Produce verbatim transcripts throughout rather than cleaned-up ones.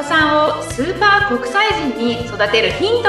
子さんをスーパー国際人に育てるヒント。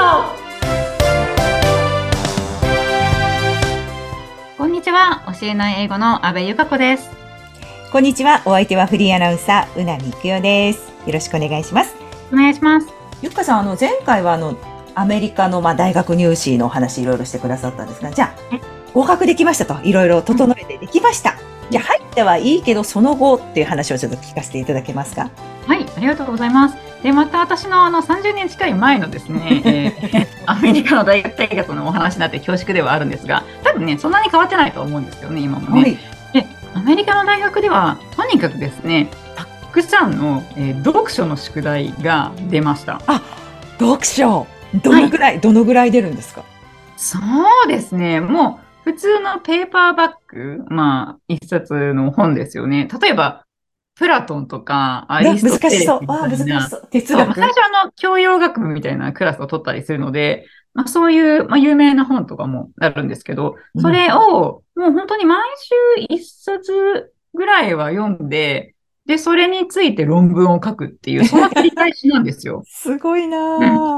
こんにちは、教えない英語の阿部由香子です。 こんにちは、お相手はフリーアナウンサー、うなみくよです。よろしくお願いします。 お願いします。 ゆかさん、あの、前回はあの、アメリカの、まあ、大学入試のお話いろいろしてくださったんですが、じゃあ、合格できましたと、いろいろ整えてできました。うん、じゃあ、入ってはいいけど、その後っていう話をちょっと聞かせていただけますか？ はい、ありがとうございます。で、また私のあのさんじゅうねん近い前のですね、えー、アメリカの大学大学のお話になって恐縮ではあるんですが、多分ね、そんなに変わってないと思うんですよね、今もね。はい、で、アメリカの大学では、とにかくですね、たくさんの、えー、読書の宿題が出ました。 あ、読書どのぐらい、はい、どのぐらい出るんですか？ そうですね、もう普通のペーパーバッグ、まあ、一冊の本ですよね。例えば、プラトンとかアリストテレスみたいな。 難しそう。あ、難しそう。哲学。 最初あの、教養学部みたいなクラスを取ったりするので、まあ、そういう、まあ、有名な本とかもあるんですけど、それを、もう本当に毎週一冊ぐらいは読んで、で、それについて論文を書くっていう、その繰り返しなんですよ。 すごいなぁ、うん。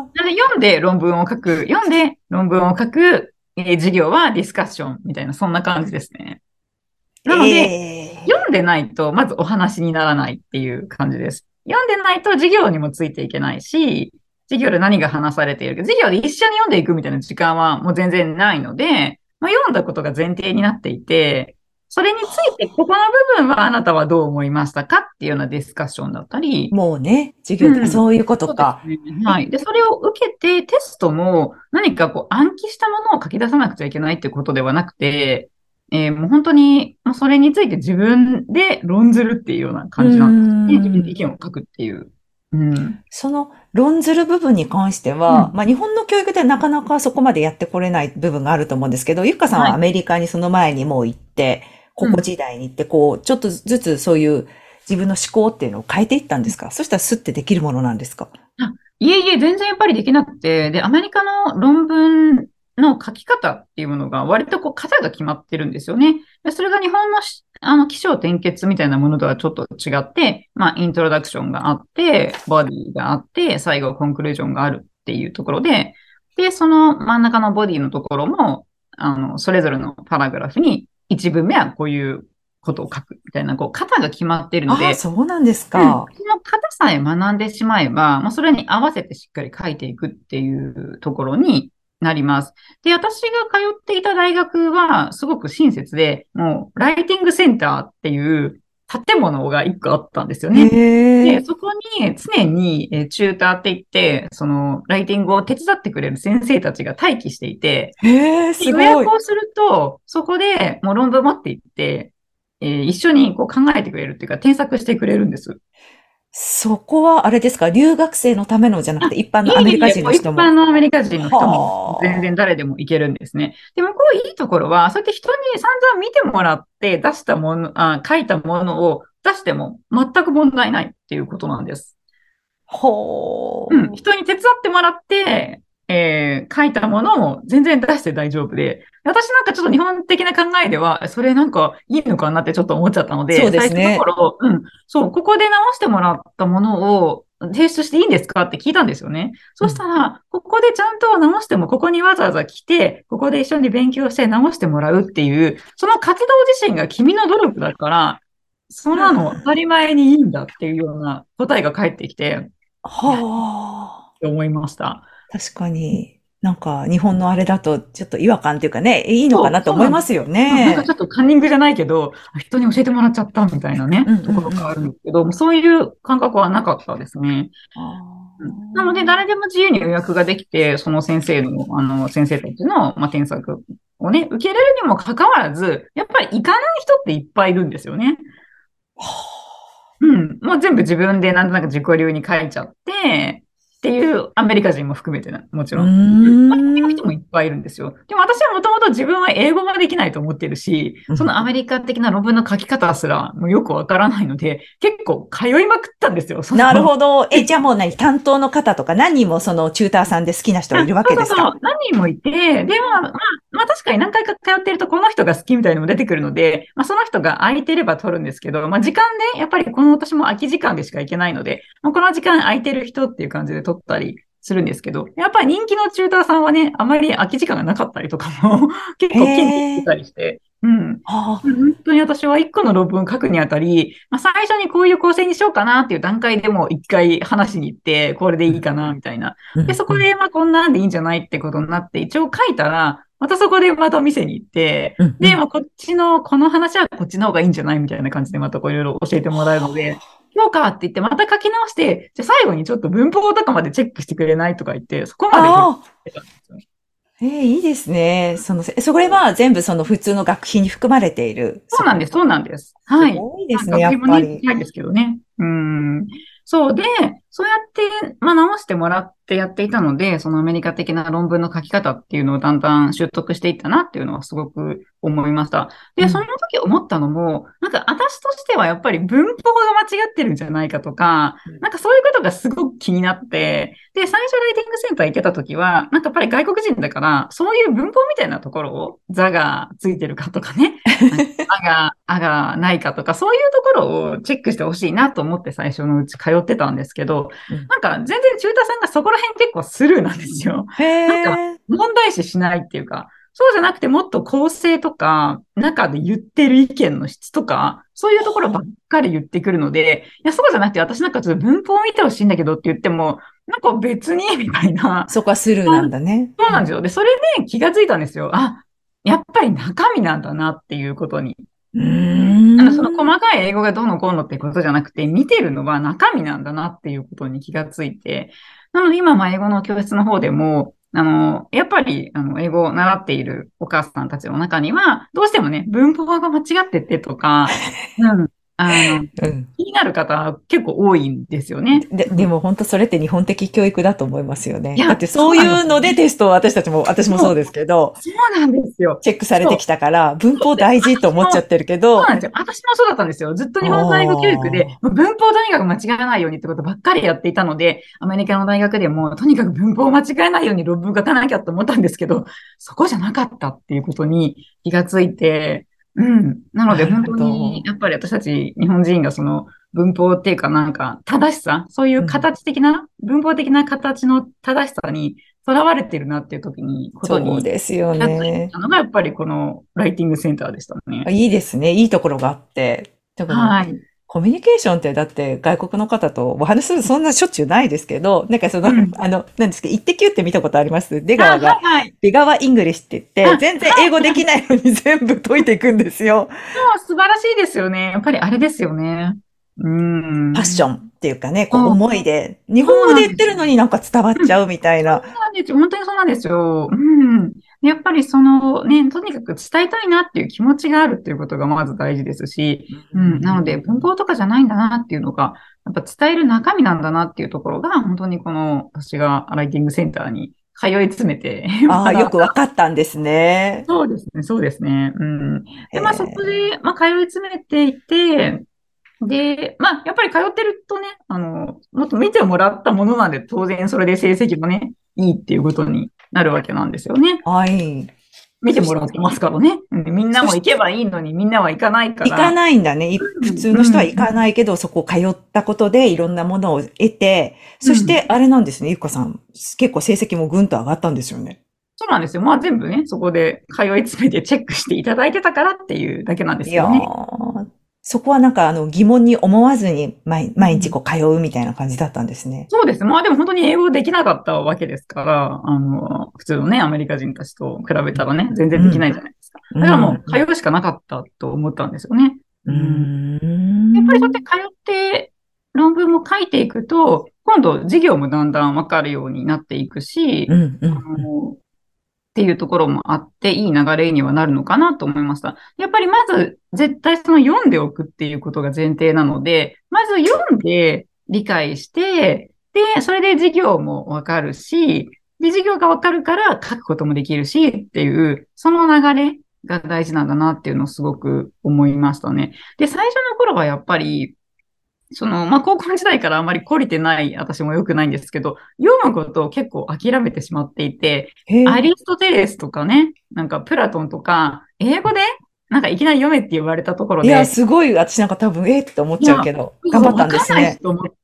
読んで論文を書く、読んで論文を書く、えー、授業はディスカッションみたいな、そんな感じですね。なので、えー、読んでないと、まずお話にならないっていう感じです。読んでないと授業にもついていけないし、授業で何が話されているか、授業で一緒に読んでいくみたいな時間はもう全然ないので、まあ、読んだことが前提になっていて、それについて、ここの部分はあなたはどう思いましたかっていうようなディスカッションだったり。 もうね、授業で、うん、そういうことか。 そうですね。はい。で、それを受けて、テストも何かこう暗記したものを書き出さなくちゃいけないってことではなくて、えー、もう本当に、もうそれについて自分で論ずるっていうような感じなんですね。自分で意見を書くっていう。うん、 その論ずる部分に関しては、うん、まあ日本の教育でなかなかそこまでやってこれない部分があると思うんですけど、ゆっかさんはアメリカにその前にもう行って、はい、高校時代に行って、こう、ちょっとずつそういう自分の思考っていうのを変えていったんですか？そしたらスッてできるものなんですか？ あ、いえいえ、全然やっぱりできなくて、で、アメリカの論文の書き方っていうものが割とこう型が決まってるんですよね。でそれが日本のあの、起承転結みたいなものとはちょっと違って、まあ、イントロダクションがあって、ボディがあって、最後コンクルージョンがあるっていうところで、で、その真ん中のボディのところも、あの、それぞれのパラグラフに一文目はこういうことを書くみたいな、こう、型が決まっているので。 ああ、そうなんですか。 うん、その型さえ学んでしまえば、まあ、それに合わせてしっかり書いていくっていうところになります。で、私が通っていた大学は、すごく親切で、もう、ライティングセンターっていう建物が一個あったんですよね。で、そこに常にチューターって言って、その、ライティングを手伝ってくれる先生たちが待機していて、 へー、すごい。 予約をすると、そこでもう論文持って行って、えー、一緒にこう考えてくれるっていうか、添削してくれるんです。 そこはあれですか、留学生のためのじゃなくて一般のアメリカ人の人も。 いえいえ、一般のアメリカ人の人も全然誰でも行けるんですね。でもこういいところは、そうやって人に散々見てもらって出したもの、あ、書いたものを出しても全く問題ないっていうことなんです。 ほー。うん。人に手伝ってもらって、えー、書いたものを全然出して大丈夫で、私なんかちょっと日本的な考えでは、それなんかいいのかなってちょっと思っちゃったので、 そうですね。 最初の頃、うん、そう、ここで直してもらったものを提出していいんですかって聞いたんですよね。そしたら、ここでちゃんと直しても、ここにわざわざ来て、ここで一緒に勉強して直してもらうっていう、その活動自身が君の努力だから、そんなの当たり前にいいんだっていうような答えが返ってきて、 はあ。 って思いました。 確かに。なんか、日本のあれだと、ちょっと違和感っていうかね、いいのかなと思いますよね。 なんかちょっとカンニングじゃないけど、人に教えてもらっちゃったみたいなね、ところがあるんですけど、そういう感覚はなかったですね。なので、誰でも自由に予約ができて、その先生の、あの、先生たちの、まあ、添削をね、受けれるにもかかわらず、やっぱり行かない人っていっぱいいるんですよね。うん。もう全部自分でなんとなく自己流に書いちゃって、 っていうアメリカ人も含めてな、もちうーろん。まあ、そういうん。 人もいっぱいいるんですよ。でも私はもともと自分は英語ができないと思ってるし、 うん。 そのアメリカ的な論文の書き方すらもうよくわからないので、結構通いまくったんですよ。そなるの、 ほど。え、じゃあもう何担当の方とか何人もそのチューターさんで好きな人がいあ、 るわけですか？ そうそうそう、何人もいて、で、まあ、まあ、まあ確かに何回か通ってるとこの人が好きみたいなのも出てくるので、まあその人が空いてれば取るんですけど、まあ時間で、やっぱりこの私も空き時間でしか行けないので、まあ、この時間空いてる人っていう感じで取ったりするんですけど、やっぱり人気のチューターさんはね、あまり空き時間がなかったりとかも結へ構ピンピンしてえ。 たりして、うん。 ああ、 本当に私は一個の論文を書くにあたり、まあ、最初にこういう構成にしようかなっていう段階でも一回話しに行って、これでいいかな、みたいな。で、 うん、うん、 そこで、まあ、こんなんでいいんじゃないってことになって、一応書いたら、またそこでまた店に行って、 うん、うで、 ん。 まあ、こっちの、この話はこっちの方がいいんじゃないみたいな感じで、またこういろいろ教えてもらえるので、そうかって言って、また書き直して、じゃあ最後にちょっと文法とかまでチェックしてくれないとか言って、そこまで手をかああ、 けたんですよね。 ええ、いいですね。その、せそれは全部その普通の学費に含まれている。そこ。 そうなんです、そうなんです。 すはい。まあ、 ごいですね、や学費もね、 っぱり。 高いですけどね。うん。そうで、そうやって、まあ、直してもらってやっていたので、そのアメリカ的な論文の書き方っていうのをだんだん習得していったなっていうのはすごく思いました。で、そのうん。 時思ったのも、なんか私としてはやっぱり文法が間違ってるんじゃないかとか、なんかそういうことがすごく気になって、で、最初ライティングセンター行ってた時は、なんかやっぱり外国人だから、そういう文法みたいなところを、座がついてるかとかね、あが、あがないかとか、そういうところをチェックしてほしいなと思って最初のうち通ってたんですけど、 うん。 なんか全然中田さんがそこら辺結構スルーなんですよ。 へなんかえ。 問題視しないっていうか、そうじゃなくてもっと構成とか、中で言ってる意見の質とか、そういうところばっかり言ってくるので、いや、そうじゃなくて私なんかちょっと文法を見てほしいんだけどって言っても、なんか別に、みたいな。 そこはスルーなんだね。うん。 そうなんですよ。で、それで気がついたんですよ。あ、やっぱり中身なんだなっていうことに。 うーあの、そのん。 細かい英語がどうのこうのってことじゃなくて、見てるのは中身なんだなっていうことに気がついて、なので今、まあ、英語の教室の方でも、あの、やっぱり、あの、英語を習っているお母さんたちの中には、どうしてもね、文法が間違っててとか、うん、あの、 うん。 気になる方結構多いんですよね。 で、 うん、 でも本当それって日本的教育だと思いますよね。だっいや、 てそうそうなんでいうのですよね。 テストを私たちも、私もそう、 そうですけど、 そうなんですよ。 チェックされてそう。 きたから、文法で、 大事と私も、 思っちゃってるけど、 そうなんですよ。私もそうだったんですよ。ずっとあ日本の英語教育で、 あ、 もう文法をとにかく間違えないようにってことばっかりやっていたので、アメリカの大学でも、とにかく文法を間違えないように論文書かなきゃと思ったんですけど、そこじゃなかったっていうことに気がついて、うん。なのでなる本当に、 ほど。 やっぱり私たち日本人がその文法っていうかなんか正しさ、そういううん。 形的な、文法的な形の正しさにとらわれてるなっていう時に、ことそうにですよ気がついね。 たのがやっぱりこのライティングセンターでしたね。 いいですね。いいところがあって。特に、 はい。 コミュニケーションってだって外国の方とお話しするそんなしょっちゅうないですけど、なんかその、 うん。 あの、なんですか、イッテ Q って見たことあります出あ、 川が、 はいはい。 出川イングリッシュって言って、 あ、 全然英語できないのに全部解いていくんですよ。 もう素晴らしいですよね。やっぱりあれですよね。うパッショん。 ンっていうかね、こうそう、 思いで、日本そう語でなんですよ。 言ってるのになんか伝わっうん。 ちゃうみたいな。 そうなんですよ。本当にそうなんですよ。うん。やっぱりそのね、とにかく伝えたいなっていう気持ちがあるっていうことがまず大事ですし、 ううん。なのでん。 文法とかじゃないんだなっていうのが、やっぱ伝える中身なんだなっていうところが、本当にこの私がライティングセンターに通い詰めてああ、よ学んくわかったんですね。 そうですね、そうですね。うん。 へで、まあそこえ。 で、まあ通い詰めていて、で、まあやっぱり通ってるとね、あの、もっと見てもらったものなんで、当然それで成績もね、いいっていうことになるわけなんですよね。 はい。 見てそし、 もらってますからね。うん、みんなそして、 も行けばいいのに、みんなは行かないか行から。 ないんだね。い普うん、 通の人は行うん、 かないけど、そこ通ったことでいろんなものを得て、そしうん。 てあれなんですね、ゆっかさん。結構成績もぐんと上がったんですよね。 そうなんですよ。まあ全部ね、そこで通い詰めてチェックしていただいてたからっていうだけなんでいやすけどね。 ー、そこはなんかあの疑問に思わずに毎、 うん、 毎日こう通うみたいな感じだったんですね。 そうです。まあでも本当に英語できなかったわけですから、あの、普通のね、アメリカ人たちと比べたらね、全然できないうん。 じゃないですか。 うだからもん。 う、通うしかなかったと思ったんですよね。 ううん。やっぱりそうやってん。 通って論文も書いていくと、今度授業もだんだんわかるようになっていくし、 うん。うあん。うん。 の、っていうところもあって、いい流れにはなるのかなと思いました。やっぱりまず、絶対その読んでおくっていうことが前提なので、まず読んで理解して、 で、それで授業もわかるし、で、授業がわかるから書くこともできるしっていう、その流れが大事なんだなっていうのをすごく思いましたね。で、最初の頃はやっぱり、その、まあ、高校時代からあまり懲りてない、私も良くないんですけど、読むことを結構諦めてしまっていて、アリストテレスとかね、なんかプラトンとか、英語で、なんかいきなり読めって言われたところで、 いや、すごい、私なんか多分、えーって思っちゃうけど、頑張ったんですね。 わかんないと思って、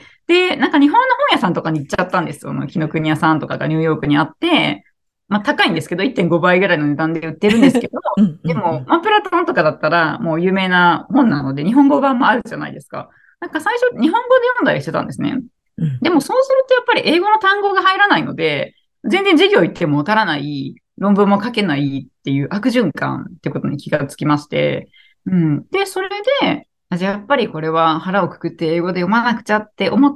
で、なんか日本の本屋さんとかに行っちゃったんですよ。紀ノ国屋さんとかがニューヨークにあって、まあ高いんですけど、いってんごばいぐらいの値段で売ってるんですけど、 うんうんうん、 でも、まあプラトンとかだったらもう有名な本なので、日本語版もあるじゃないですか。なんか最初、日本語で読んだりしてたんですね。 うん、 でもそうするとやっぱり英語の単語が入らないので、全然授業行ってもわからない、論文も書けないっていう悪循環ってことに気がつきまして、うん。で、それで、じゃあやっぱりこれは腹をくくって英語で読まなくちゃって思って、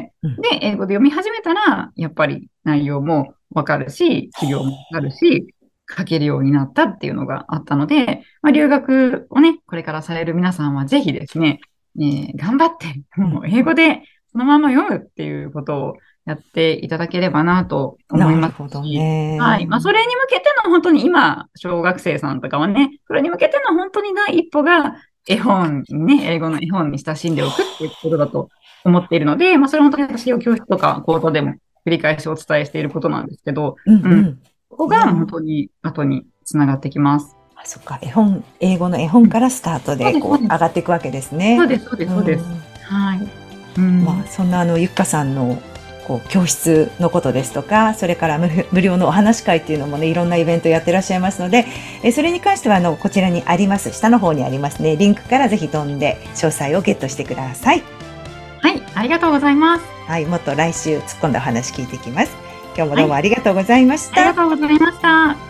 うん、 で、英語で読み始めたら、やっぱり内容もわかるし、授業もわかるし、書けるようになったっていうのがあったので、まあ、留学をね、これからされる皆さんはぜひですね、ね頑張って、もう英語でそのまま読むっていうことをやっていただければなと思います。 なるほどね。 はい。まあ、それに向けての本当に今、小学生さんとかはね、それに向けての本当に第一歩が、絵本にね、英語の絵本に親しんでおくっていうことだと思っているので、まあ、それ本当に私を教室とか講座でも繰り返しお伝えしていることなんですけど、 うんうん。 ここが本当に後につながってきます。 あ、そっか。絵本、英語の絵本からスタートで、こう、上がっていくわけですね。 そうです、そうです、そうです。はい。 うん、まあ、そんなあの、ゆっかさんの、こう、教室のことですとか、それから無無料のお話会っていうのもね、いろんなイベントやってらっしゃいますので、えそれに関しては、あの、こちらにあります、下の方にありますね、リンクからぜひ飛んで、詳細をゲットしてください。 はい、ありがとうございます。 はい、もっと来週突っ込んだお話聞いていきます。今日もどうもありがとうございました。 はい、ありがとうございました。